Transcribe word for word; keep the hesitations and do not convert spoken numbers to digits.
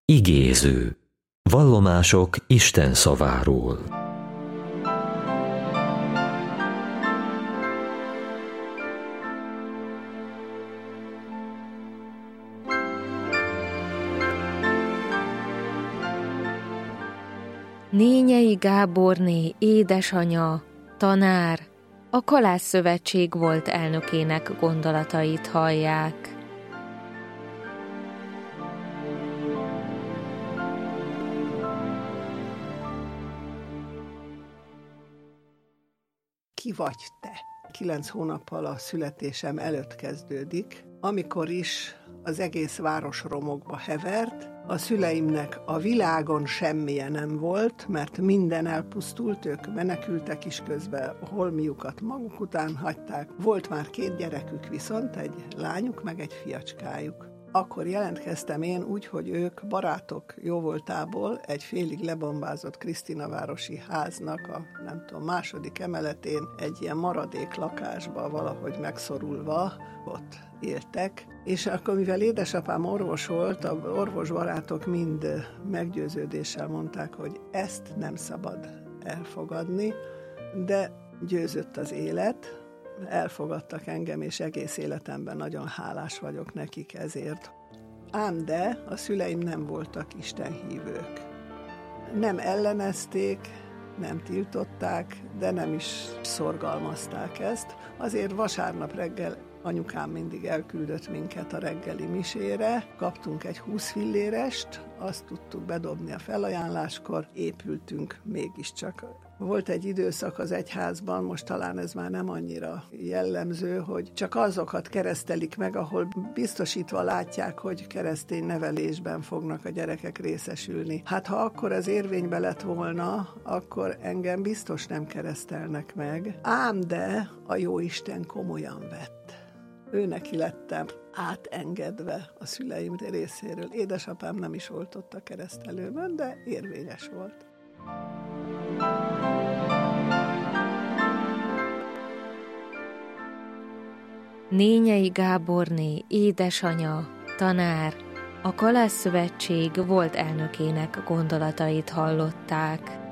Igéző. Vallomások Isten szaváról. Nényei Gáborné édesanya, tanár, a Kalász-szövetség volt elnökének gondolatait hallják. Ki vagy te? Kilenc hónappal a születésem előtt kezdődik, amikor is az egész város romokba hevert. A szüleimnek a világon semmije nem volt, mert minden elpusztult, ők menekültek is közben, a holmiukat maguk után hagyták. Volt már két gyerekük viszont, egy lányuk meg egy fiacskájuk. Akkor jelentkeztem én úgy, hogy ők barátok jóvoltából egy félig lebombázott Krisztinavárosi háznak a nem tudom, második emeletén egy ilyen maradék lakásba valahogy megszorulva ott éltek. És akkor, mivel édesapám orvos volt, a orvosbarátok mind meggyőződéssel mondták, hogy ezt nem szabad elfogadni, de győzött az élet. Elfogadtak engem, és egész életemben nagyon hálás vagyok nekik ezért. Ám de a szüleim nem voltak istenhívők. Nem ellenezték, nem tiltották, de nem is szorgalmazták ezt. Azért vasárnap reggel anyukám mindig elküldött minket a reggeli misére, kaptunk egy húsz fillérest, azt tudtuk bedobni a felajánláskor, épültünk mégiscsak. Volt egy időszak az egyházban, most talán ez már nem annyira jellemző, hogy csak azokat keresztelik meg, ahol biztosítva látják, hogy keresztény nevelésben fognak a gyerekek részesülni. Hát ha akkor az érvénybe lett volna, akkor engem biztos nem keresztelnek meg. Ám de a Jóisten komolyan vett. Ő neki lettem átengedve a szüleim részéről. Édesapám nem is volt ott a keresztelőben, de érvényes volt. Nényei Gáborné édesanya, tanár, a Kalász-szövetség volt elnökének gondolatait hallották.